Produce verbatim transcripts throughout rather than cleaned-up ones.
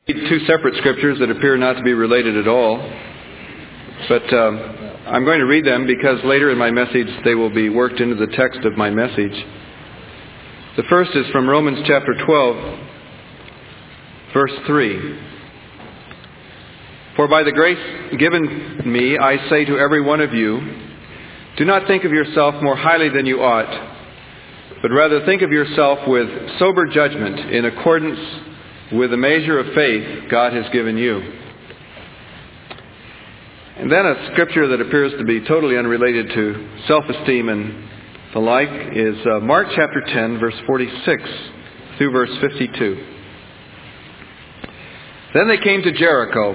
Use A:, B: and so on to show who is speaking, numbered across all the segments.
A: Two separate scriptures that appear not to be related at all, but um, I'm going to read them because later in my message they will be worked into the text of my message. The first is from Romans chapter twelve, verse three. For by the grace given me, I say to every one of you, do not think of yourself more highly than you ought, but rather think of yourself with sober judgment in accordance with the measure of faith God has given you. And then a scripture that appears to be totally unrelated to self-esteem and the like is uh, Mark chapter ten, verse forty-six through verse fifty-two. Then they came to Jericho.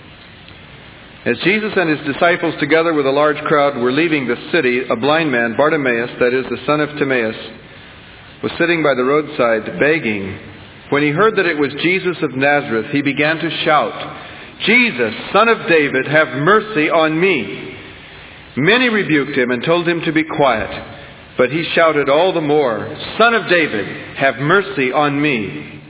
A: As Jesus and his disciples, together with a large crowd, were leaving the city, a blind man, Bartimaeus, that is, the son of Timaeus, was sitting by the roadside begging. When he heard that it was Jesus of Nazareth, he began to shout, Jesus, Son of David, have mercy on me. Many rebuked him and told him to be quiet, but he shouted all the more, Son of David, have mercy on me.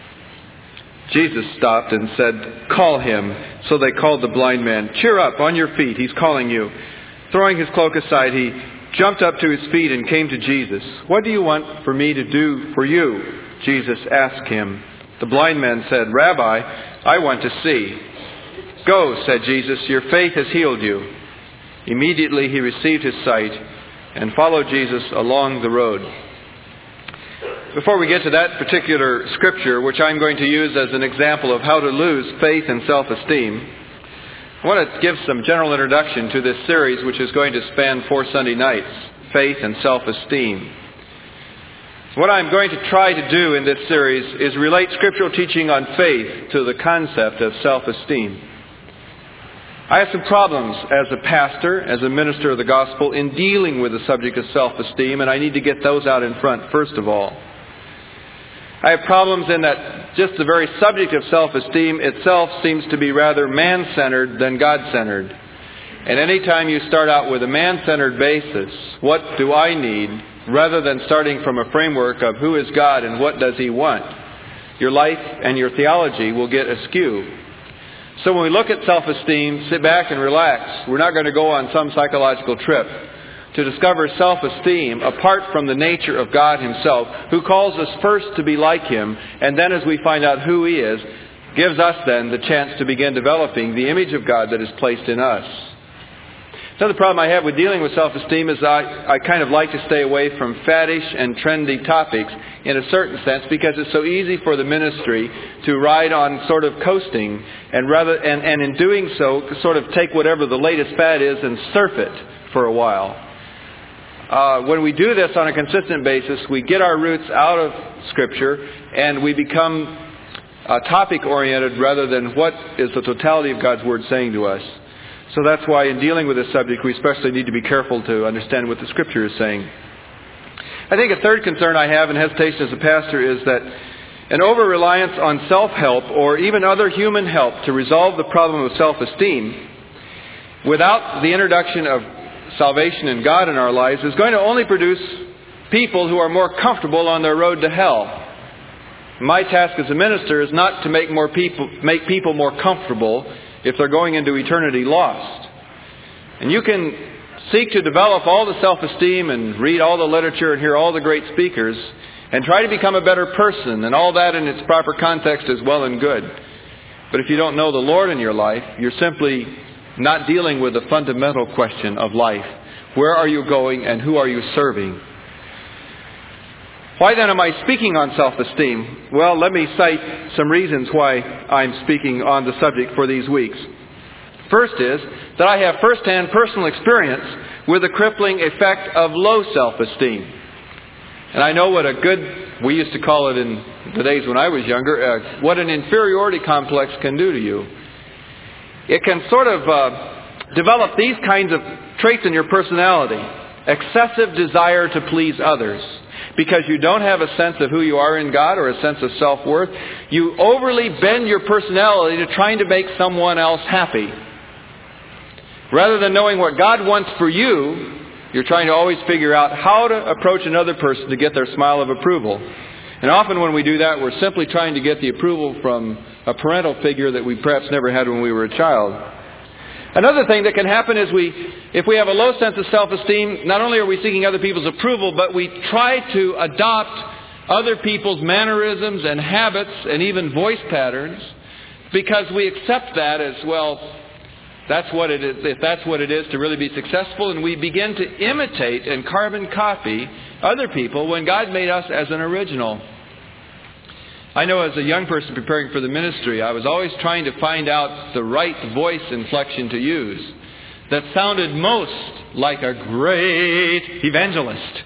A: Jesus stopped and said, call him. So they called the blind man. Cheer up, on your feet, he's calling you. Throwing his cloak aside, he jumped up to his feet and came to Jesus. What do you want for me to do for you? Jesus asked him. The blind man said, Rabbi, I want to see. Go, said Jesus, your faith has healed you. Immediately he received his sight and followed Jesus along the road. Before we get to that particular scripture, which I'm going to use as an example of how to lose faith and self-esteem, I want to give some general introduction to this series, which is going to span four Sunday nights, Faith and Self-Esteem. What I'm going to try to do in this series is relate scriptural teaching on faith to the concept of self-esteem. I have some problems as a pastor, as a minister of the gospel, in dealing with the subject of self-esteem, and I need to get those out in front first of all. I have problems in that just the very subject of self-esteem itself seems to be rather man-centered than God-centered. And any time you start out with a man-centered basis, what do I need, rather than starting from a framework of who is God and what does He want, your life and your theology will get askew. So when we look at self-esteem, sit back and relax. We're not going to go on some psychological trip to discover self-esteem apart from the nature of God Himself, who calls us first to be like Him, and then as we find out who He is, gives us then the chance to begin developing the image of God that is placed in us. Another problem I have with dealing with self-esteem is I, I kind of like to stay away from faddish and trendy topics in a certain sense because it's so easy for the ministry to ride on sort of coasting and rather and, and in doing so sort of take whatever the latest fad is and surf it for a while. Uh, when we do this on a consistent basis, we get our roots out of Scripture and we become uh, topic-oriented rather than what is the totality of God's Word saying to us. So that's why in dealing with this subject, we especially need to be careful to understand what the Scripture is saying. I think a third concern I have and hesitation as a pastor is that an over-reliance on self-help or even other human help to resolve the problem of self-esteem without the introduction of salvation and God in our lives is going to only produce people who are more comfortable on their road to hell. My task as a minister is not to make more people make people more comfortable if they're going into eternity lost. And you can seek to develop all the self-esteem and read all the literature and hear all the great speakers and try to become a better person, and all that in its proper context is well and good. But if you don't know the Lord in your life, you're simply not dealing with the fundamental question of life. Where are you going and who are you serving? Why then am I speaking on self-esteem? Well, let me cite some reasons why I'm speaking on the subject for these weeks. First is that I have first-hand personal experience with the crippling effect of low self-esteem. And I know what a good, we used to call it in the days when I was younger, uh, what an inferiority complex can do to you. It can sort of uh, develop these kinds of traits in your personality. Excessive desire to please others. Because you don't have a sense of who you are in God or a sense of self-worth, you overly bend your personality to trying to make someone else happy. Rather than knowing what God wants for you, you're trying to always figure out how to approach another person to get their smile of approval. And often when we do that, we're simply trying to get the approval from a parental figure that we perhaps never had when we were a child. Another thing that can happen is we, if we have a low sense of self-esteem, not only are we seeking other people's approval, but we try to adopt other people's mannerisms and habits and even voice patterns because we accept that as, well, that's what it is, if that's what it is to really be successful, and we begin to imitate and carbon copy other people when God made us as an original. I know as a young person preparing for the ministry, I was always trying to find out the right voice inflection to use that sounded most like a great evangelist.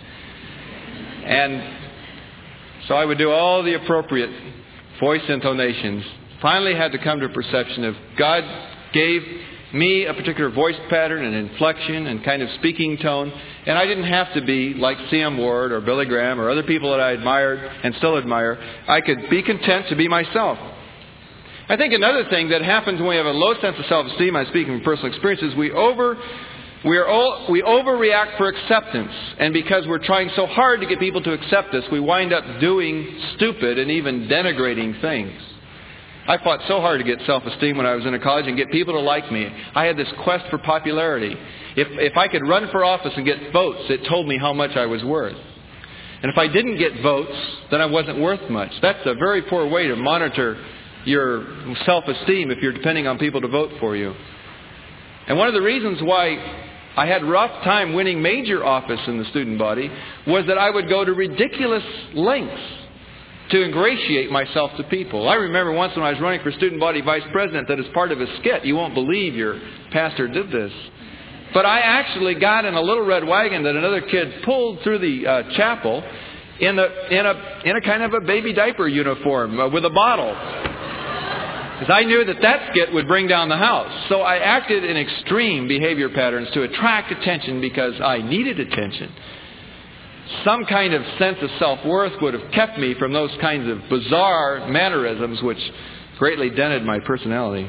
A: And so I would do all the appropriate voice intonations. Finally had to come to a perception of God gave me a particular voice pattern and inflection and kind of speaking tone, and I didn't have to be like C M Ward or Billy Graham or other people that I admired and still admire. I could be content to be myself. I think another thing that happens when we have a low sense of self-esteem, I'm speaking from personal experience, is we over we are all, we overreact for acceptance, and because we're trying so hard to get people to accept us, we wind up doing stupid and even denigrating things. I fought so hard to get self-esteem when I was in a college and get people to like me. I had this quest for popularity. If if I could run for office and get votes, it told me how much I was worth. And if I didn't get votes, then I wasn't worth much. That's a very poor way to monitor your self-esteem if you're depending on people to vote for you. And one of the reasons why I had a rough time winning major office in the student body was that I would go to ridiculous lengths to ingratiate myself to people. I remember once when I was running for student body vice president that as part of a skit, you won't believe your pastor did this, but I actually got in a little red wagon that another kid pulled through the uh, chapel in a in a in a kind of a baby diaper uniform uh, with a bottle, because I knew that that skit would bring down the house. So I acted in extreme behavior patterns to attract attention because I needed attention. Some kind of sense of self-worth would have kept me from those kinds of bizarre mannerisms which greatly dented my personality.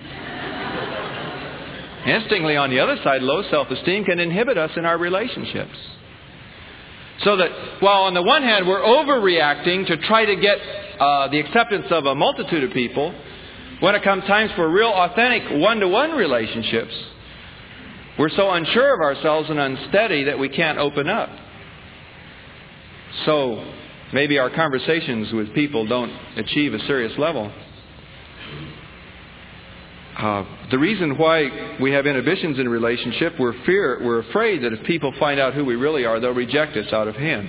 A: Interestingly, on the other side, low self-esteem can inhibit us in our relationships. So that while on the one hand we're overreacting to try to get uh, the acceptance of a multitude of people, when it comes times for real authentic one-to-one relationships, we're so unsure of ourselves and unsteady that we can't open up. So maybe our conversations with people don't achieve a serious level. Uh, the reason why we have inhibitions in a relationship, we're fear, we're afraid that if people find out who we really are, they'll reject us out of hand.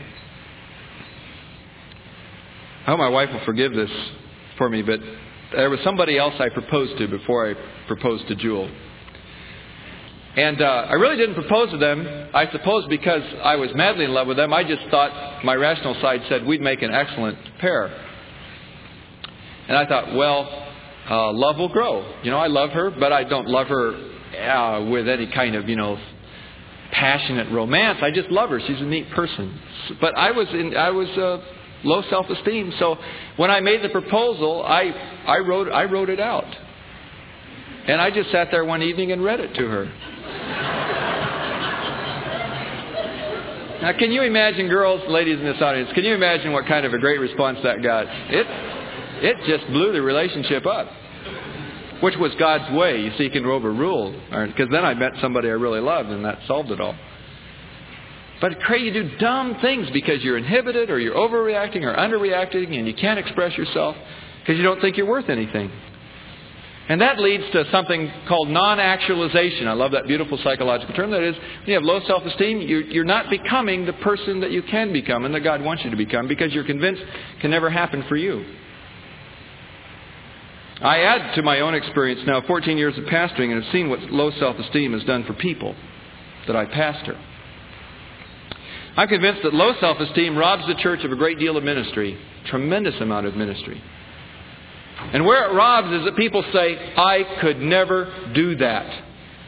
A: I hope my wife will forgive this for me, but there was somebody else I proposed to before I proposed to Jewel. And uh, I really didn't propose to them, I suppose because I was madly in love with them. I just thought my rational side said we'd make an excellent pair. And I thought, well, uh, love will grow. You know, I love her, but I don't love her uh, with any kind of, you know, passionate romance. I just love her. She's a neat person. But I was in, I was uh, low self-esteem. So when I made the proposal, I I wrote I wrote it out. And I just sat there one evening and read it to her. Now, can you imagine, girls, ladies in this audience, can you imagine what kind of a great response that got? It it just blew the relationship up, which was God's way. You see, He can overrule. Because then I met somebody I really loved, and that solved it all. But Craig, you do dumb things because you're inhibited, or you're overreacting, or underreacting, and you can't express yourself because you don't think you're worth anything. And that leads to something called non-actualization. I love that beautiful psychological term. That is, when you have low self-esteem, you're, you're not becoming the person that you can become and that God wants you to become because you're convinced it can never happen for you. I add to my own experience now fourteen years of pastoring and have seen what low self-esteem has done for people that I pastor. I'm convinced that low self-esteem robs the church of a great deal of ministry, tremendous amount of ministry. And where it robs is that people say, I could never do that.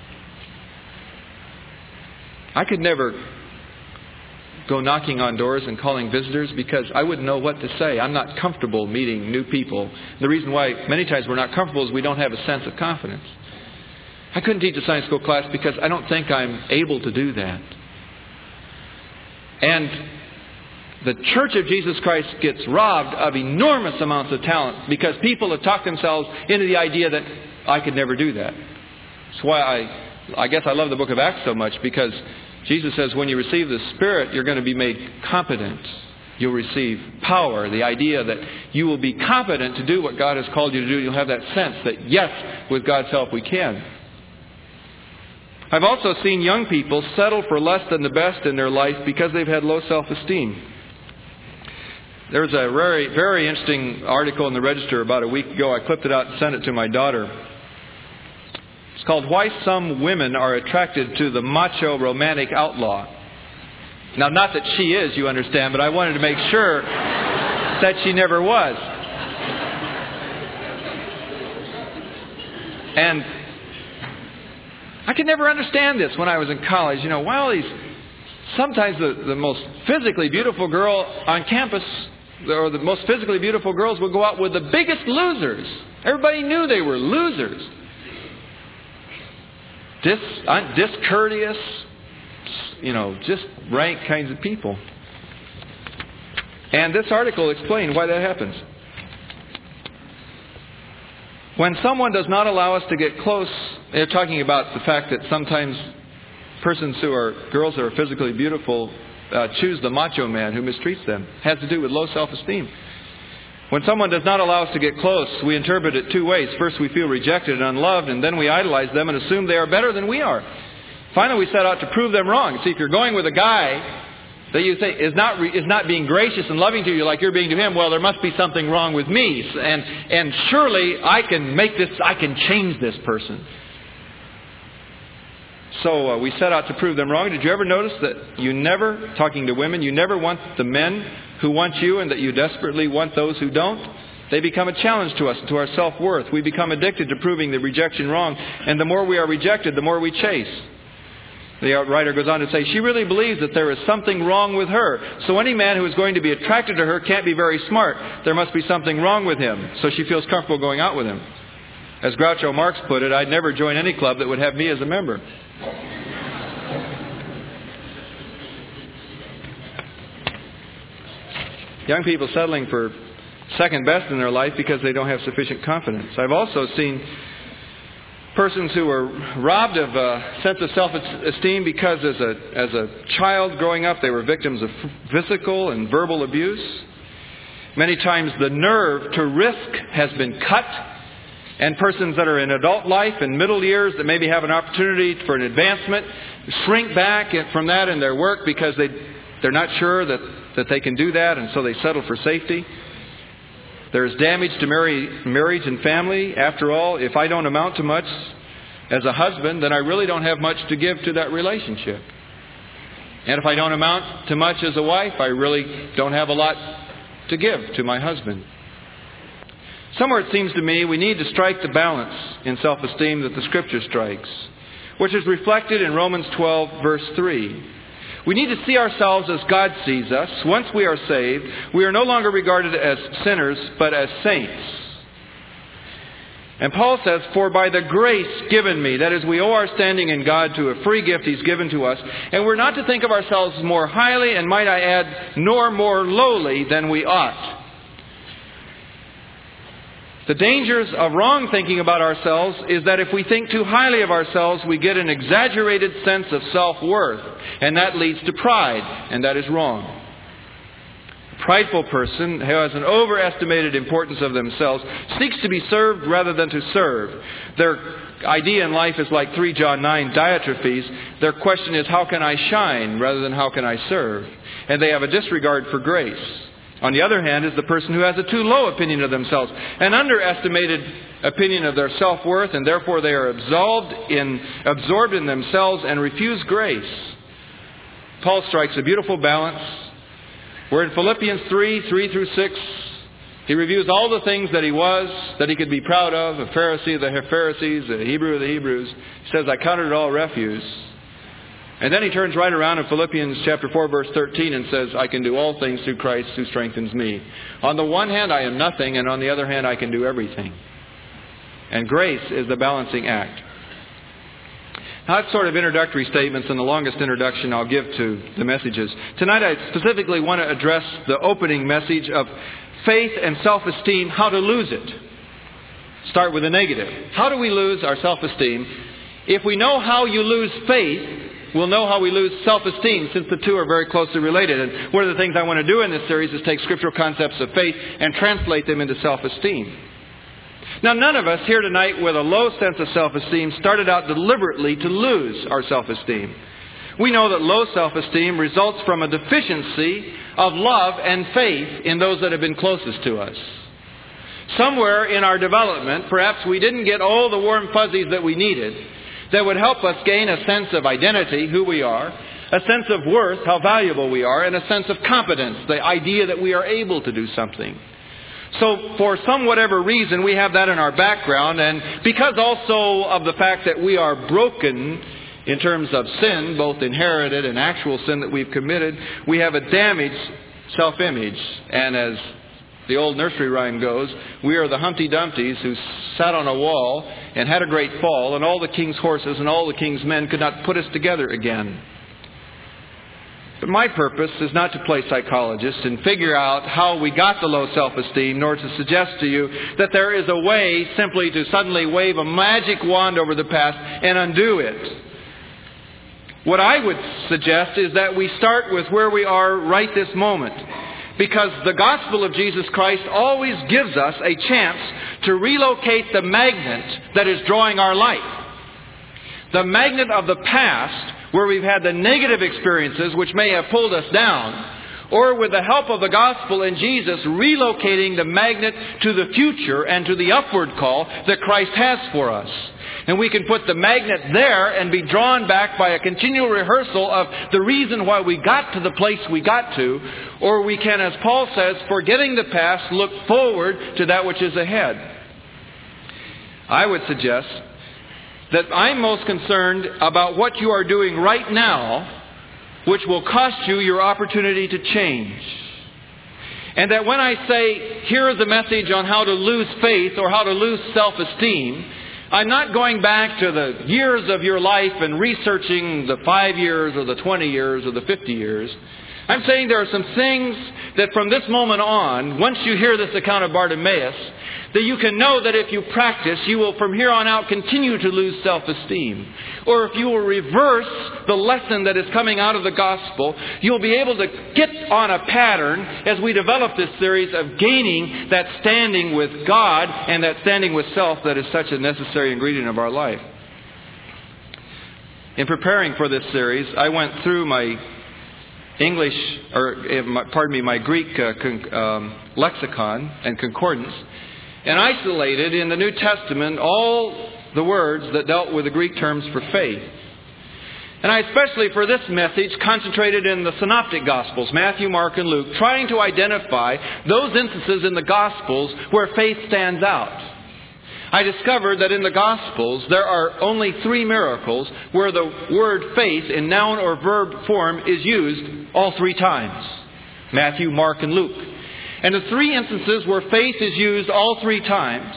A: I could never go knocking on doors and calling visitors because I wouldn't know what to say. I'm not comfortable meeting new people. The reason why many times we're not comfortable is we don't have a sense of confidence. I couldn't teach a Sunday school class because I don't think I'm able to do that. And the Church of Jesus Christ gets robbed of enormous amounts of talent because people have talked themselves into the idea that I could never do that. That's why I, I guess I love the book of Acts so much, because Jesus says when you receive the Spirit, you're going to be made competent. You'll receive power, the idea that you will be competent to do what God has called you to do. You'll have that sense that, yes, with God's help we can. I've also seen young people settle for less than the best in their life because they've had low self-esteem. There was a very, very interesting article in the Register about a week ago. I clipped it out and sent it to my daughter. It's called Why Some Women Are Attracted to the Macho Romantic Outlaw. Now, not that she is, you understand, but I wanted to make sure that she never was. And I could never understand this when I was in college. You know, while these, sometimes the, the most physically beautiful girl on campus, or the most physically beautiful girls would go out with the biggest losers. Everybody knew they were losers. Dis, uh, discourteous, you know, just rank kinds of people. And this article explained why that happens. When someone does not allow us to get close, they're talking about the fact that sometimes persons who are, girls that are physically beautiful, uh, choose the macho man who mistreats them. It has to do with low self-esteem. When someone does not allow us to get close, we interpret it two ways. First, we feel rejected and unloved, and then we idolize them and assume they are better than we are. Finally, we set out to prove them wrong. See, if you're going with a guy that you think is not is not being gracious and loving to you like you're being to him, well, there must be something wrong with me, and and surely I can make this, I can change this person. So uh, we set out to prove them wrong. Did you ever notice that you never, talking to women, you never want the men who want you, and that you desperately want those who don't? They become a challenge to us, to our self-worth. We become addicted to proving the rejection wrong, and the more we are rejected, the more we chase. The writer goes on to say, she really believes that there is something wrong with her. So any man who is going to be attracted to her can't be very smart. There must be something wrong with him. So she feels comfortable going out with him. As Groucho Marx put it, I'd never join any club that would have me as a member. Young people settling for second best in their life because they don't have sufficient confidence. I've also seen persons who were robbed of a sense of self-esteem because as a as a child growing up they were victims of physical and verbal abuse. Many times the nerve to risk has been cut, and persons that are in adult life and middle years that maybe have an opportunity for an advancement shrink back from that in their work because they they're not sure that, that they can do that, and so they settle for safety. There's damage to marry, marriage and family. After all, if I don't amount to much as a husband, then I really don't have much to give to that relationship. And if I don't amount to much as a wife, I really don't have a lot to give to my husband. Somewhere it seems to me we need to strike the balance in self-esteem that the Scripture strikes, which is reflected in Romans twelve, verse three. We need to see ourselves as God sees us. Once we are saved, we are no longer regarded as sinners, but as saints. And Paul says, for by the grace given me, that is, we owe our standing in God to a free gift He's given to us, and we're not to think of ourselves more highly, and might I add, nor more lowly than we ought. The dangers of wrong thinking about ourselves is that if we think too highly of ourselves, we get an exaggerated sense of self-worth, and that leads to pride, and that is wrong. A prideful person who has an overestimated importance of themselves seeks to be served rather than to serve. Their idea in life is like three John nine Diotrephes. Their question is, how can I shine rather than how can I serve? And they have a disregard for grace. On the other hand is the person who has a too low opinion of themselves, an underestimated opinion of their self-worth, and therefore they are absolved in, absorbed in themselves and refuse grace. Paul strikes a beautiful balance where in Philippians three, three through six, he reviews all the things that he was, that he could be proud of, a Pharisee of the Pharisees, a Hebrew of the Hebrews. He says, I counted it all refuse. And then he turns right around in Philippians chapter four, verse thirteen and says, I can do all things through Christ who strengthens me. On the one hand, I am nothing, and on the other hand, I can do everything. And grace is the balancing act. That's sort of introductory statements and the longest introduction I'll give to the messages. Tonight I specifically want to address the opening message of faith and self-esteem, how to lose it. Start with the negative. How do we lose our self-esteem? If we know how you lose faith, we'll know how we lose self-esteem, since the two are very closely related. And one of the things I want to do in this series is take scriptural concepts of faith and translate them into self-esteem. Now, none of us here tonight with a low sense of self-esteem started out deliberately to lose our self-esteem. We know that low self-esteem results from a deficiency of love and faith in those that have been closest to us. Somewhere in our development, perhaps we didn't get all the warm fuzzies that we needed that would help us gain a sense of identity, who we are, a sense of worth, how valuable we are, and a sense of competence, the idea that we are able to do something. So for some whatever reason, we have that in our background, and because also of the fact that we are broken in terms of sin, both inherited and actual sin that we've committed, we have a damaged self-image. And as the old nursery rhyme goes, we are the Humpty Dumptys who sat on a wall and had a great fall, and all the king's horses and all the king's men could not put us together again. But my purpose is not to play psychologist and figure out how we got the low self-esteem, nor to suggest to you that there is a way simply to suddenly wave a magic wand over the past and undo it. What I would suggest is that we start with where we are right this moment. Because the gospel of Jesus Christ always gives us a chance to relocate the magnet that is drawing our life. The magnet of the past, where we've had the negative experiences which may have pulled us down, or with the help of the gospel and Jesus, relocating the magnet to the future and to the upward call that Christ has for us. And we can put the magnet there and be drawn back by a continual rehearsal of the reason why we got to the place we got to. Or we can, as Paul says, forgetting the past, look forward to that which is ahead. I would suggest that I'm most concerned about what you are doing right now, which will cost you your opportunity to change. And that when I say, here is a message on how to lose faith or how to lose self-esteem, I'm not going back to the years of your life and researching the five years or the twenty years or the fifty years. I'm saying there are some things that from this moment on, once you hear this account of Bartimaeus, that you can know that if you practice, you will from here on out continue to lose self-esteem. Or if you will reverse the lesson that is coming out of the gospel, you'll be able to get on a pattern as we develop this series of gaining that standing with God and that standing with self that is such a necessary ingredient of our life. In preparing for this series, I went through my English, or pardon me, my Greek uh, con- um, lexicon and concordance, and isolated in the New Testament all the words that dealt with the Greek terms for faith. And I especially for this message concentrated in the Synoptic Gospels, Matthew, Mark, and Luke, trying to identify those instances in the Gospels where faith stands out. I discovered that in the Gospels there are only three miracles where the word faith in noun or verb form is used all three times. Matthew, Mark, and Luke. And the three instances where faith is used all three times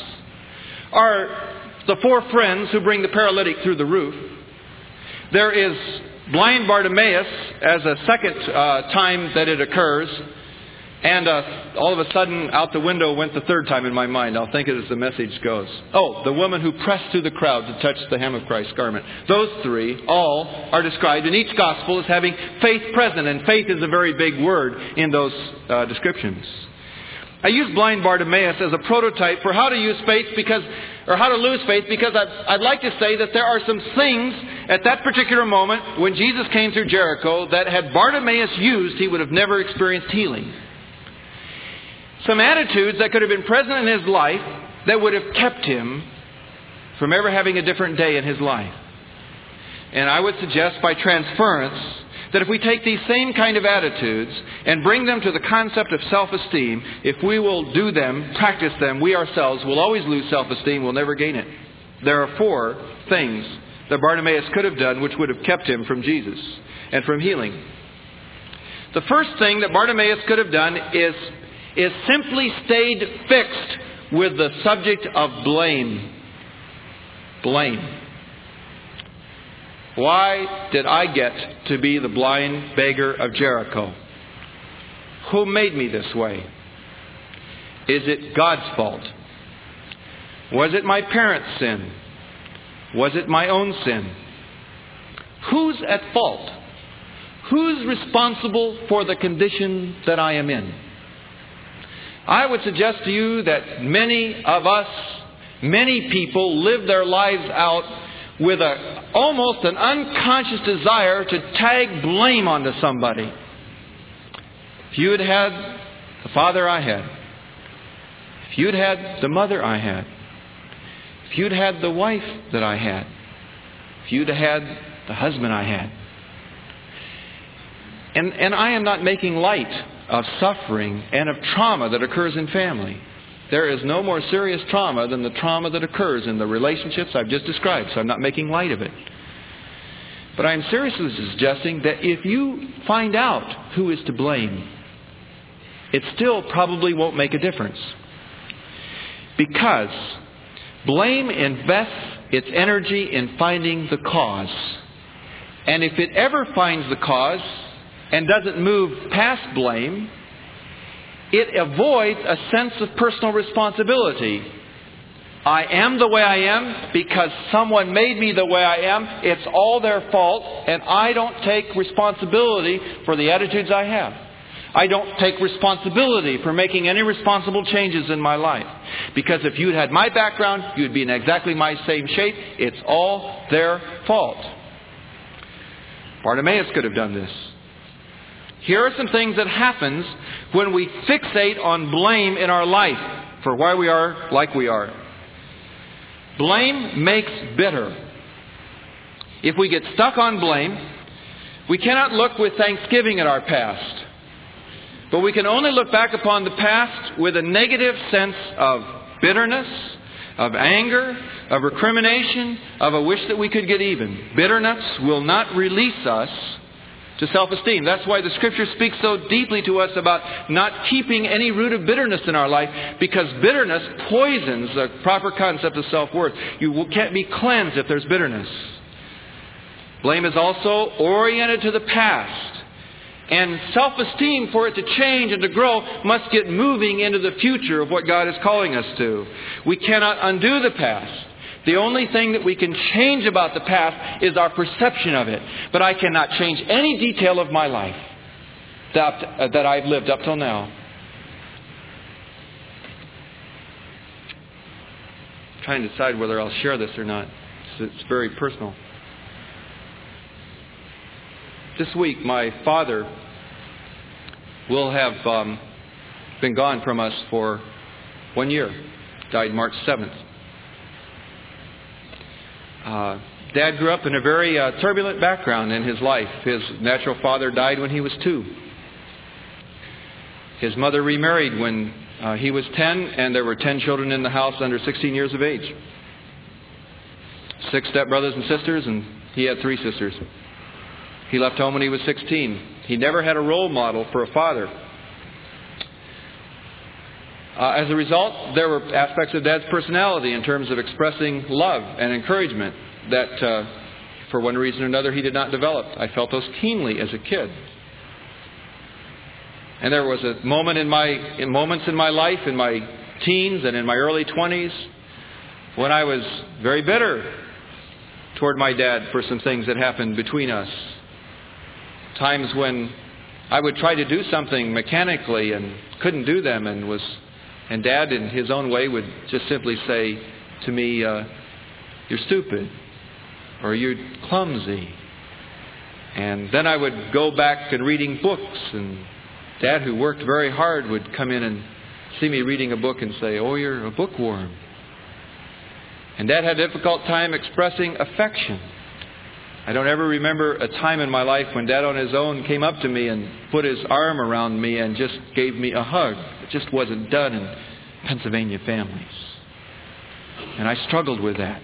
A: are the four friends who bring the paralytic through the roof. There is blind Bartimaeus as a second uh, time that it occurs. And uh, all of a sudden, out the window went the third time in my mind. I'll think it as the message goes. Oh, the woman who pressed through the crowd to touch the hem of Christ's garment. Those three all are described in each gospel as having faith present. And faith is a very big word in those uh, descriptions. I use blind Bartimaeus as a prototype for how to use faith because, or how to lose faith because I'd, I'd like to say that there are some things at that particular moment when Jesus came through Jericho that had Bartimaeus used, he would have never experienced healing. Some attitudes that could have been present in his life that would have kept him from ever having a different day in his life. And I would suggest by transference that if we take these same kind of attitudes and bring them to the concept of self-esteem, if we will do them, practice them, we ourselves will always lose self-esteem, we'll never gain it. There are four things that Bartimaeus could have done which would have kept him from Jesus and from healing. The first thing that Bartimaeus could have done is is simply stayed fixed with the subject of blame. Blame. Why did I get to be the blind beggar of Jericho? Who made me this way? Is it God's fault? Was it my parents' sin? Was it my own sin? Who's at fault? Who's responsible for the condition that I am in? I would suggest to you that many of us, many people live their lives out with a almost an unconscious desire to tag blame onto somebody. If you had had the father I had, if you'd had the mother I had, if you'd had the wife that I had, if you'd had the husband I had. And, and I am not making light of suffering and of trauma that occurs in family. There is no more serious trauma than the trauma that occurs in the relationships I've just described, so I'm not making light of it. But I'm seriously suggesting that if you find out who is to blame, it still probably won't make a difference. Because blame invests its energy in finding the cause. And if it ever finds the cause and doesn't move past blame, it avoids a sense of personal responsibility. I am the way I am because someone made me the way I am. It's all their fault, and I don't take responsibility for the attitudes I have. I don't take responsibility for making any responsible changes in my life. Because if you'd had my background, you'd be in exactly my same shape. It's all their fault. Bartimaeus could have done this. Here are some things that happens when we fixate on blame in our life for why we are like we are. Blame makes bitter. If we get stuck on blame, we cannot look with thanksgiving at our past. But we can only look back upon the past with a negative sense of bitterness, of anger, of recrimination, of a wish that we could get even. Bitterness will not release us to self-esteem. That's why the Scripture speaks so deeply to us about not keeping any root of bitterness in our life, because bitterness poisons the proper concept of self-worth. You can't be cleansed if there's bitterness. Blame is also oriented to the past. And self-esteem, for it to change and to grow, must get moving into the future of what God is calling us to. We cannot undo the past. The only thing that we can change about the past is our perception of it. But I cannot change any detail of my life that, uh, that I've lived up till now. I'm trying to decide whether I'll share this or not. It's, it's very personal. This week, my father will have um, been gone from us for one year. Died March seventh. Uh, Dad grew up in a very uh, turbulent background in his life. His natural father died when he was two. His mother remarried when uh, he was ten, and there were ten children in the house under sixteen years of age. Six stepbrothers and sisters, and he had three sisters. He left home when he was sixteen. He never had a role model for a father. Uh, as a result, there were aspects of Dad's personality in terms of expressing love and encouragement that, uh, for one reason or another, he did not develop. I felt those keenly as a kid. And there was a moment in my, in moments in my life, in my teens and in my early twenties, when I was very bitter toward my dad for some things that happened between us. Times when I would try to do something mechanically and couldn't do them, and was, and Dad, in his own way, would just simply say to me, uh, "You're stupid," or "You're clumsy." And then I would go back and reading books, and Dad, who worked very hard, would come in and see me reading a book and say, "Oh, you're a bookworm." And Dad had a difficult time expressing affection. I don't ever remember a time in my life when Dad on his own came up to me and put his arm around me and just gave me a hug. It just wasn't done in Pennsylvania families. And I struggled with that.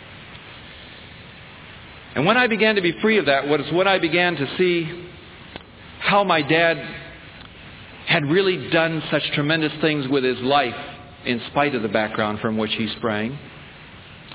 A: And when I began to be free of that, was when I began to see how my dad had really done such tremendous things with his life in spite of the background from which he sprang.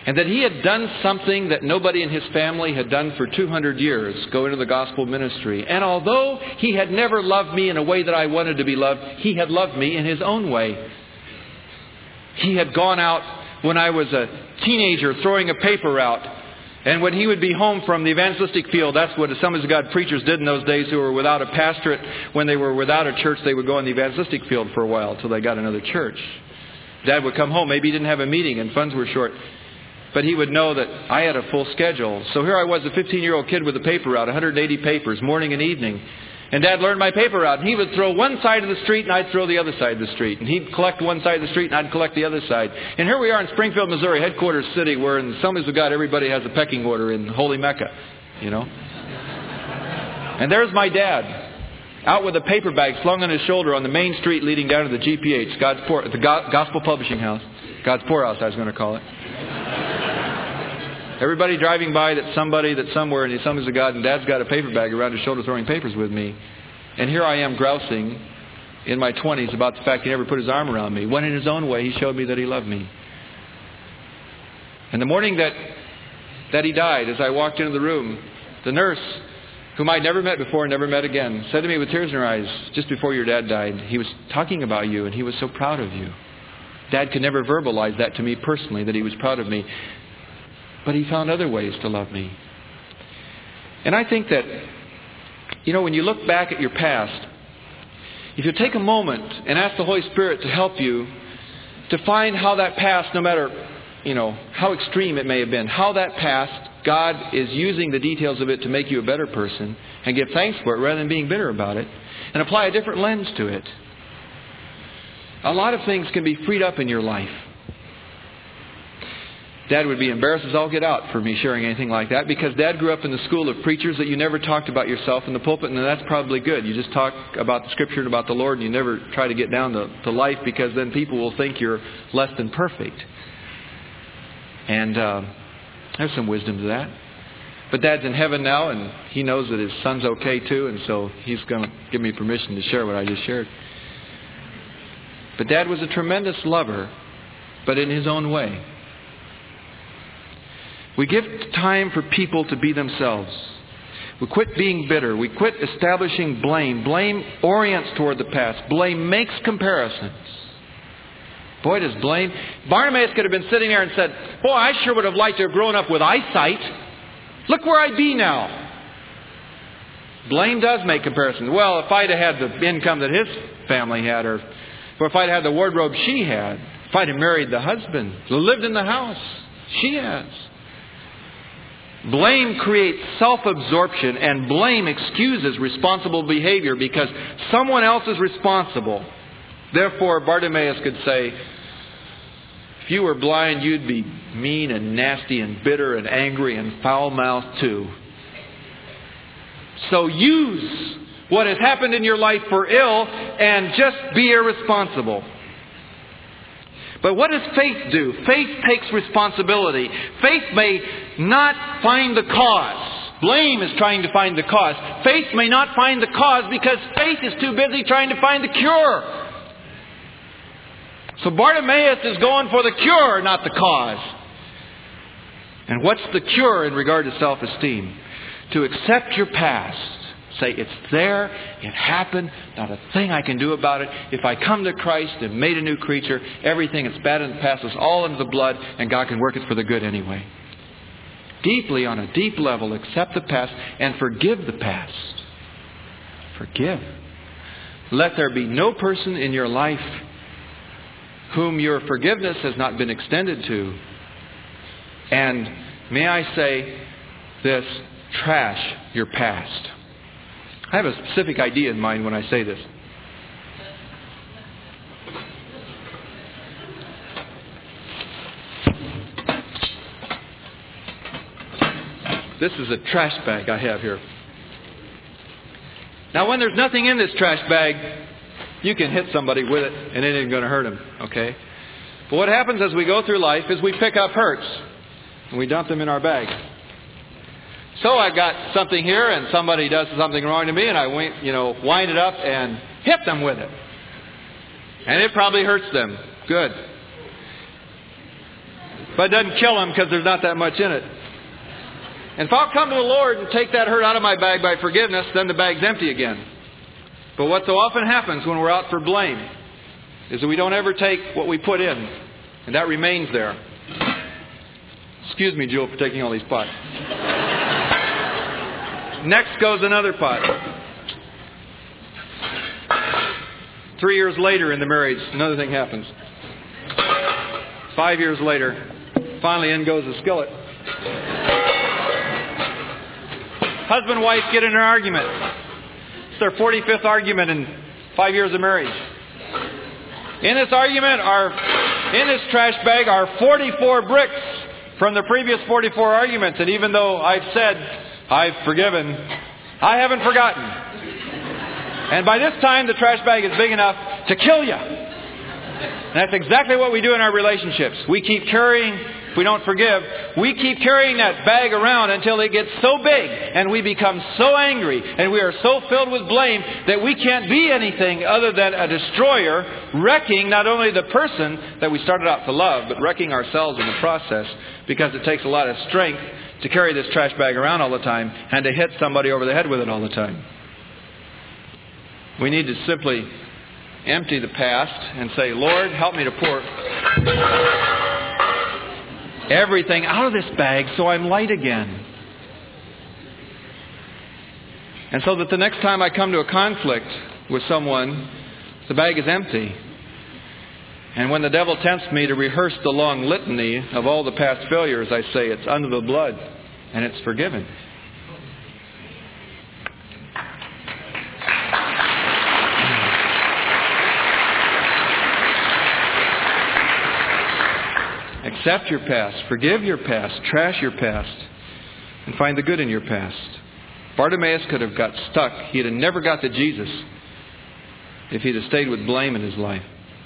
A: And that he had done something that nobody in his family had done for two hundred years, go into the gospel ministry. And although he had never loved me in a way that I wanted to be loved, he had loved me in his own way. He had gone out when I was a teenager throwing a paper out. And when he would be home from the evangelistic field, that's what Assemblies of God preachers did in those days who were without a pastorate. When they were without a church, they would go in the evangelistic field for a while until they got another church. Dad would come home. Maybe he didn't have a meeting and funds were short. But he would know that I had a full schedule. So here I was, a fifteen-year-old kid with a paper route, one hundred eighty papers, morning and evening. And Dad learned my paper route. And he would throw one side of the street and I'd throw the other side of the street. And he'd collect one side of the street and I'd collect the other side. And here we are in Springfield, Missouri, headquarters city, where in the Assemblies of God everybody has a pecking order in Holy Mecca, you know. And there's my dad, out with a paper bag slung on his shoulder on the main street leading down to the G P H, God's Poor, the Gospel Publishing House. God's Poorhouse, I was going to call it. Everybody driving by that's somebody that's somewhere in the Assemblies of God, and Dad's got a paper bag around his shoulder throwing papers with me. And here I am grousing in my twenties about the fact he never put his arm around me, when in his own way he showed me that he loved me. And the morning that, that he died, as I walked into the room, the nurse, whom I'd never met before and never met again, said to me with tears in her eyes, just before your dad died, he was talking about you and he was so proud of you. Dad could never verbalize that to me personally, that he was proud of me. But he found other ways to love me. And I think that, you know, when you look back at your past, if you take a moment and ask the Holy Spirit to help you to find how that past, no matter, you know, how extreme it may have been, how that past, God is using the details of it to make you a better person and give thanks for it rather than being bitter about it, and apply a different lens to it. A lot of things can be freed up in your life. Dad would be embarrassed as all get out for me sharing anything like that, because Dad grew up in the school of preachers that you never talked about yourself in the pulpit, and that's probably good. You just talk about the Scripture and about the Lord, and you never try to get down to, to life, because then people will think you're less than perfect. And uh, there's some wisdom to that. But Dad's in heaven now, and he knows that his son's okay too, and so he's going to give me permission to share what I just shared. But Dad was a tremendous lover, but in his own way. We give time for people to be themselves. We quit being bitter. We quit establishing blame. Blame orients toward the past. Blame makes comparisons. Boy, does blame. Bartimaeus could have been sitting there and said, boy, I sure would have liked to have grown up with eyesight. Look where I'd be now. Blame does make comparisons. Well, if I'd have had the income that his family had, or, or if I'd had the wardrobe she had, if I'd have married the husband, lived in the house she has. Blame creates self-absorption, and blame excuses responsible behavior because someone else is responsible. Therefore, Bartimaeus could say, if you were blind, you'd be mean and nasty and bitter and angry and foul-mouthed too. So use what has happened in your life for ill and just be irresponsible. But what does faith do? Faith takes responsibility. Faith may not find the cause. Blame is trying to find the cause. Faith may not find the cause because faith is too busy trying to find the cure. So Bartimaeus is going for the cure, not the cause. And what's the cure in regard to self-esteem? To accept your past. Say, it's there, it happened, not a thing I can do about it. If I come to Christ and made a new creature, everything that's bad in the past is all into the blood, and God can work it for the good anyway. Deeply, on a deep level, accept the past and forgive the past. Forgive. Let there be no person in your life whom your forgiveness has not been extended to. And may I say this, trash your past. I have a specific idea in mind when I say this. This is a trash bag I have here. Now, when there's nothing in this trash bag, you can hit somebody with it and it ain't going to hurt them, okay? But what happens as we go through life is we pick up hurts and we dump them in our bag. So I got something here and somebody does something wrong to me and I you know, wind it up and hit them with it. And it probably hurts them. Good. But it doesn't kill him because there's not that much in it. And if I'll come to the Lord and take that hurt out of my bag by forgiveness, then the bag's empty again. But what so often happens when we're out for blame is that we don't ever take what we put in. And that remains there. Excuse me, Jewel, for taking all these pots. Next goes another pot. Three years later in the marriage, another thing happens. Five years later, finally in goes the skillet. Husband and wife get in an argument. It's their forty-fifth argument in five years of marriage. In this argument, are in this trash bag are forty-four bricks from the previous forty-four arguments. And even though I've said, I've forgiven, I haven't forgotten. And by this time, the trash bag is big enough to kill you. And that's exactly what we do in our relationships. We keep carrying, if we don't forgive, we keep carrying that bag around until it gets so big and we become so angry and we are so filled with blame that we can't be anything other than a destroyer, wrecking not only the person that we started out to love, but wrecking ourselves in the process, because it takes a lot of strength to carry this trash bag around all the time and to hit somebody over the head with it all the time. We need to simply empty the past and say, Lord, help me to pour everything out of this bag so I'm light again. And so that the next time I come to a conflict with someone, the bag is empty. And when the devil tempts me to rehearse the long litany of all the past failures, I say it's under the blood and it's forgiven. Accept your past, forgive your past, trash your past, and find the good in your past. Bartimaeus could have got stuck. He'd have never got to Jesus if he'd have stayed with blame in his life.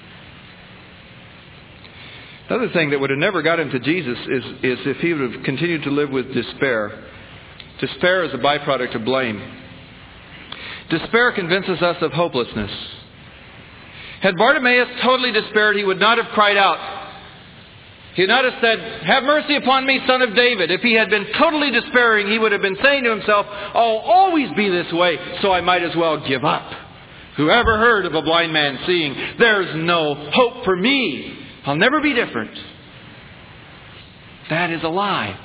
A: Another thing that would have never got him to Jesus is, is if he would have continued to live with despair. Despair is a byproduct of blame. Despair convinces us of hopelessness. Had Bartimaeus totally despaired, he would not have cried out. He would not have said, "Have mercy upon me, Son of David." If he had been totally despairing, he would have been saying to himself, "I'll always be this way, so I might as well give up. Whoever heard of a blind man seeing? There's no hope for me. I'll never be different." That is a lie.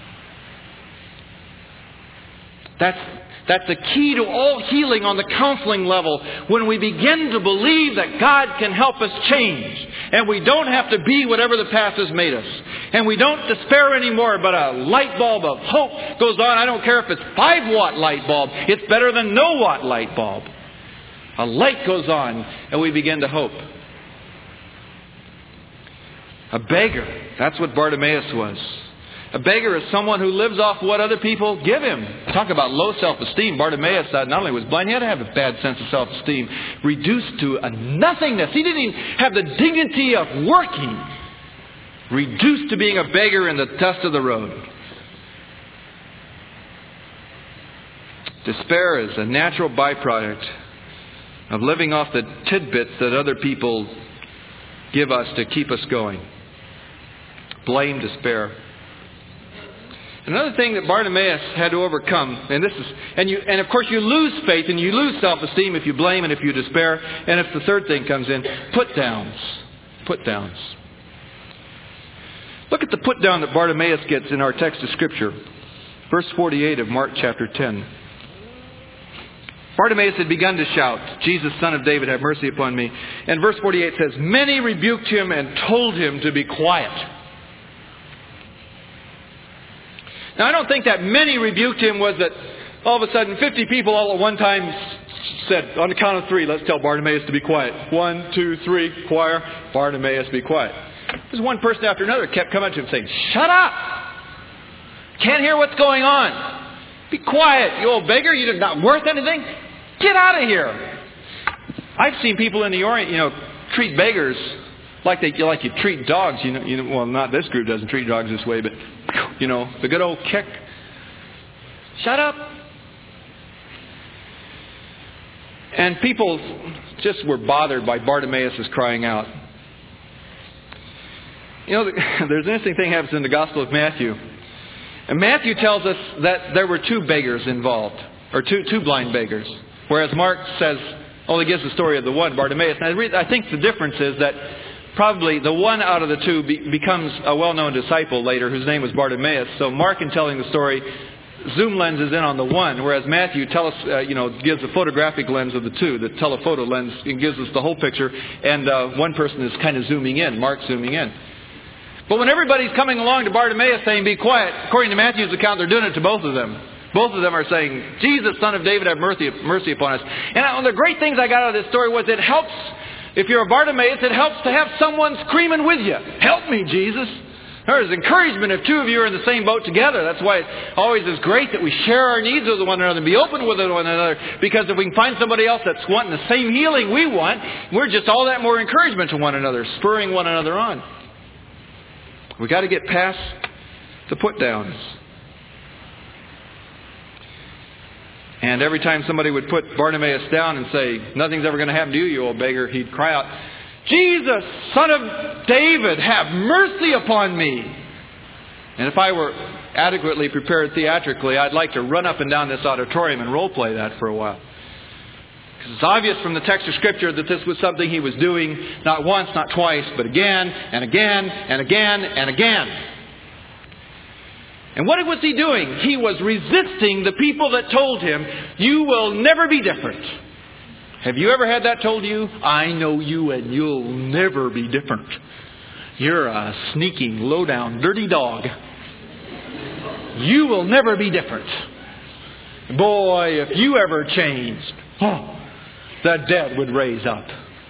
A: That's, that's the key to all healing on the counseling level. When we begin to believe that God can help us change. And we don't have to be whatever the past has made us. And we don't despair anymore, but a light bulb of hope goes on. I don't care if it's five watt light bulb. It's better than no watt light bulb. A light goes on and we begin to hope. A beggar. That's what Bartimaeus was. A beggar is someone who lives off what other people give him. Talk about low self-esteem. Bartimaeus not only was blind, he had to have a bad sense of self-esteem. Reduced to a nothingness. He didn't even have the dignity of working. Reduced to being a beggar in the dust of the road. Despair is a natural byproduct of living off the tidbits that other people give us to keep us going. Blame, despair. Another thing that Bartimaeus had to overcome, and this is, and you, and of course you lose faith and you lose self-esteem if you blame and if you despair, and if the third thing comes in, put downs, put downs. Look at the put down that Bartimaeus gets in our text of Scripture, verse forty-eight of Mark chapter ten. Bartimaeus had begun to shout, "Jesus, Son of David, have mercy upon me." And verse forty-eight says, "Many rebuked him and told him to be quiet." Now, I don't think that many rebuked him was that all of a sudden fifty people all at one time said, on the count of three, let's tell Bartimaeus to be quiet. One, two, three, choir, Bartimaeus, be quiet. There's one person after another kept coming to him saying, "Shut up! Can't hear what's going on. Be quiet, you old beggar. You're not worth anything. Get out of here." I've seen people in the Orient, you know, treat beggars like they like you treat dogs. You know, you know, well, not this group doesn't treat dogs this way, but you know, the good old kick. Shut up. And people just were bothered by Bartimaeus' crying out. You know, there's an interesting thing happens in the Gospel of Matthew. And Matthew tells us that there were two beggars involved, or two two blind beggars. Whereas Mark says, only gives the story of the one, Bartimaeus. And I, re- I think the difference is that probably the one out of the two be- becomes a well-known disciple later whose name was Bartimaeus. So Mark, in telling the story, zoom lenses in on the one, whereas Matthew tell us, uh, you know, gives a photographic lens of the two, the telephoto lens, and gives us the whole picture. And uh, one person is kind of zooming in, Mark's zooming in. But when everybody's coming along to Bartimaeus saying, "Be quiet," according to Matthew's account, they're doing it to both of them. Both of them are saying, "Jesus, Son of David, have mercy, mercy upon us." And one of the great things I got out of this story was it helps, if you're a Bartimaeus, it helps to have someone screaming with you. "Help me, Jesus." There's encouragement if two of you are in the same boat together. That's why it always is great that we share our needs with one another and be open with one another. Because if we can find somebody else that's wanting the same healing we want, we're just all that more encouragement to one another, spurring one another on. We've got to get past the put-downs. And every time somebody would put Bartimaeus down and say, "Nothing's ever going to happen to you, you old beggar," he'd cry out, "Jesus, Son of David, have mercy upon me." And if I were adequately prepared theatrically, I'd like to run up and down this auditorium and role play that for a while. Because it's obvious from the text of Scripture that this was something he was doing not once, not twice, but again and again and again and again. And what was he doing? He was resisting the people that told him, "You will never be different." Have you ever had that told you? "I know you and you'll never be different. You're a sneaking, low-down, dirty dog. You will never be different. Boy, if you ever changed, oh, the dead would raise up."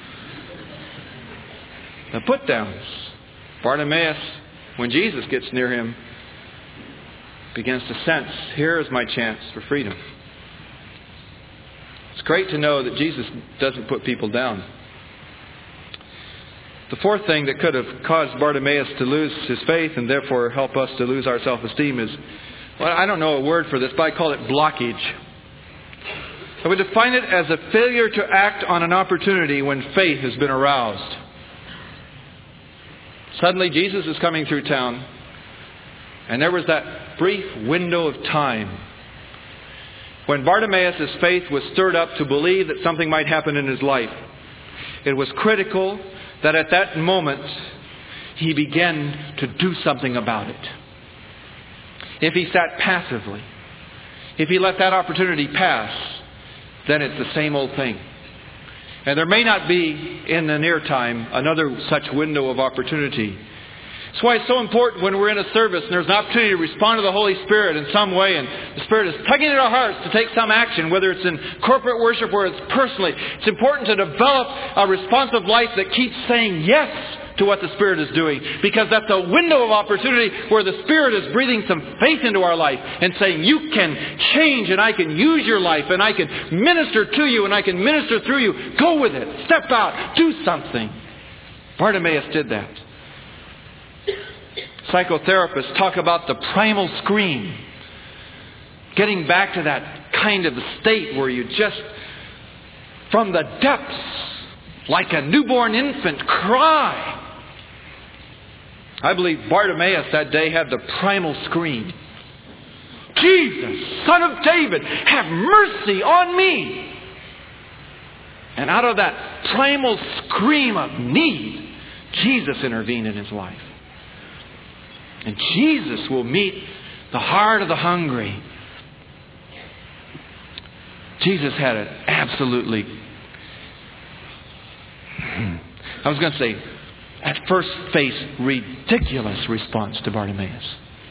A: The put-downs. Bartimaeus, when Jesus gets near him, begins to sense, here is my chance for freedom. It's great to know that Jesus doesn't put people down. The fourth thing that could have caused Bartimaeus to lose his faith and therefore help us to lose our self-esteem is, well, I don't know a word for this, but I call it blockage. I would define it as a failure to act on an opportunity when faith has been aroused. Suddenly Jesus is coming through town, and there was that brief window of time when Bartimaeus' faith was stirred up to believe that something might happen in his life. It was critical that at that moment he began to do something about it. If he sat passively, if he let that opportunity pass, then it's the same old thing. And there may not be in the near time another such window of opportunity. That's why it's so important when we're in a service and there's an opportunity to respond to the Holy Spirit in some way, and the Spirit is tugging at our hearts to take some action, whether it's in corporate worship or it's personally. It's important to develop a responsive life that keeps saying yes to what the Spirit is doing, because that's a window of opportunity where the Spirit is breathing some faith into our life and saying, "You can change, and I can use your life, and I can minister to you, and I can minister through you. Go with it. Step out. Do something." Bartimaeus did that. Psychotherapists talk about the primal scream. Getting back to that kind of state where you just, from the depths, like a newborn infant, cry. I believe Bartimaeus that day had the primal scream. "Jesus, Son of David, have mercy on me." And out of that primal scream of need, Jesus intervened in his life. And Jesus will meet the heart of the hungry. Jesus had an absolutely, I was going to say, at first face, ridiculous response to Bartimaeus.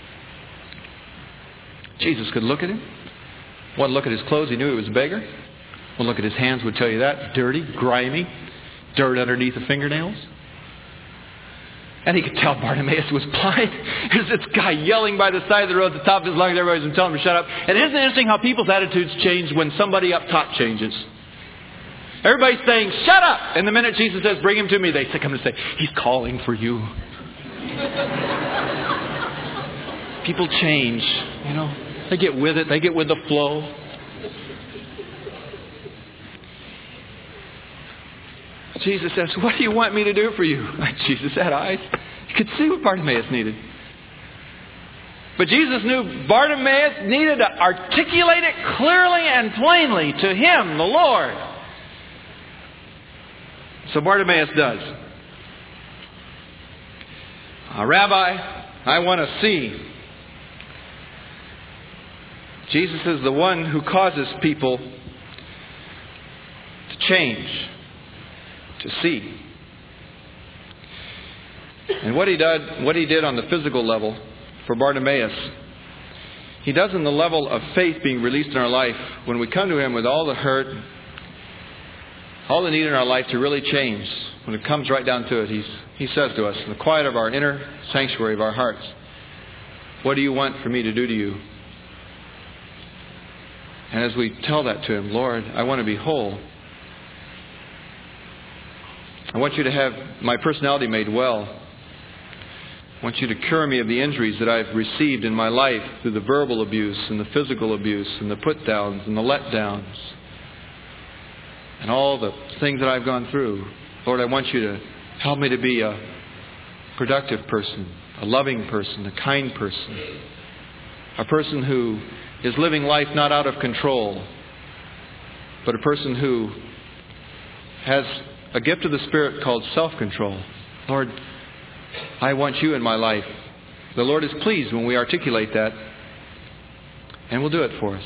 A: Jesus could look at him. One look at his clothes, he knew he was a beggar. One look at his hands would tell you that. Dirty, grimy, dirt underneath the fingernails. And he could tell Bartimaeus was blind. There's this guy yelling by the side of the road at the top of his lungs. Everybody's been telling him to shut up. And isn't it interesting how people's attitudes change when somebody up top changes? Everybody's saying, "Shut up!" And the minute Jesus says, "Bring him to me," they come to say, "He's calling for you." People change, you know. They get with it. They get with the flow. Jesus says, "What do you want me to do for you?" Jesus had eyes. He could see what Bartimaeus needed. But Jesus knew Bartimaeus needed to articulate it clearly and plainly to him, the Lord. So Bartimaeus does. Uh, Rabbi, I want to see. Jesus is the one who causes people to change, to see. And what he did, what he did on the physical level for Bartimaeus, he does in the level of faith being released in our life when we come to him with all the hurt, all the need in our life to really change. When it comes right down to it, he's, he says to us, in the quiet of our inner sanctuary of our hearts, what do you want for me to do to you? And as we tell that to him, Lord, I want to be whole. I want you to have my personality made well. I want you to cure me of the injuries that I've received in my life through the verbal abuse and the physical abuse and the put-downs and the let-downs and all the things that I've gone through. Lord, I want you to help me to be a productive person, a loving person, a kind person, a person who is living life not out of control, but a person who has a gift of the Spirit called self-control. Lord, I want you in my life. The Lord is pleased when we articulate that, and will do it for us.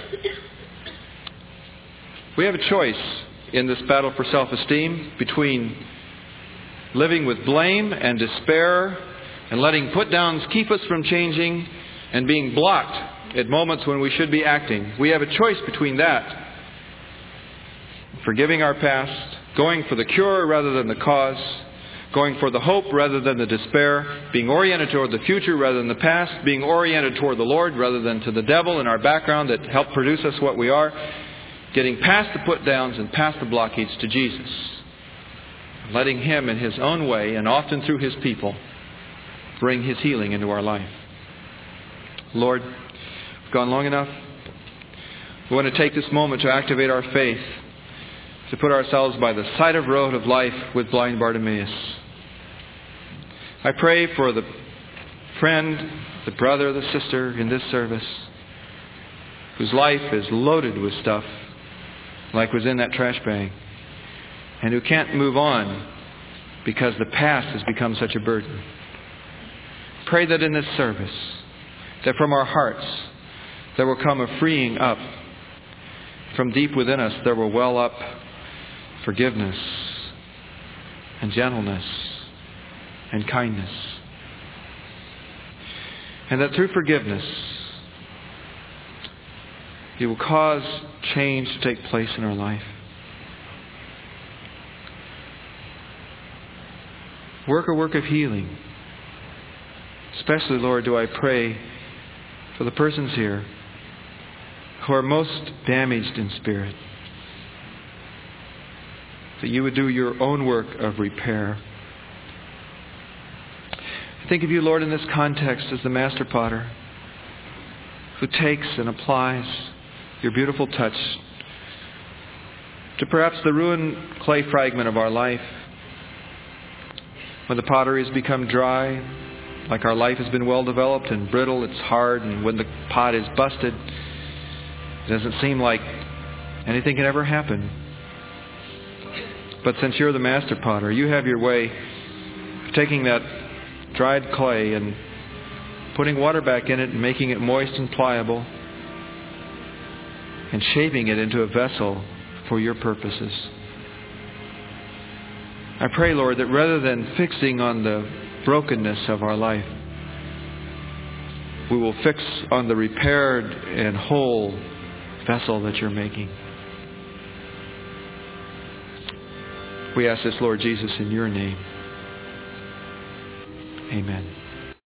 A: We have a choice in this battle for self-esteem between living with blame and despair and letting put-downs keep us from changing and being blocked at moments when we should be acting. We have a choice between that. Forgiving our past, going for the cure rather than the cause, going for the hope rather than the despair, being oriented toward the future rather than the past, being oriented toward the Lord rather than to the devil in our background that helped produce us what we are, getting past the put-downs and past the blockades to Jesus, letting Him in His own way and often through His people bring His healing into our life. Lord, we've gone long enough. We want to take this moment to activate our faith, to put ourselves by the side of road of life with blind Bartimaeus. I pray for the friend, the brother, the sister in this service whose life is loaded with stuff like was in that trash bag and who can't move on because the past has become such a burden. Pray that in this service, that from our hearts there will come a freeing up. From deep within us there will well up forgiveness and gentleness and kindness. And that through forgiveness it will cause change to take place in our life. Work a work of healing. Especially, Lord, do I pray for the persons here who are most damaged in spirit, that you would do your own work of repair. I think of you, Lord, in this context as the master potter who takes and applies your beautiful touch to perhaps the ruined clay fragment of our life. When the pottery has become dry, like our life has been well developed and brittle, it's hard, and when the pot is busted, it doesn't seem like anything can ever happen. But since you're the master potter, you have your way of taking that dried clay and putting water back in it and making it moist and pliable and shaping it into a vessel for your purposes. I pray, Lord, that rather than fixing on the brokenness of our life, we will fix on the repaired and whole vessel that you're making. We ask this, Lord Jesus, in your name. Amen.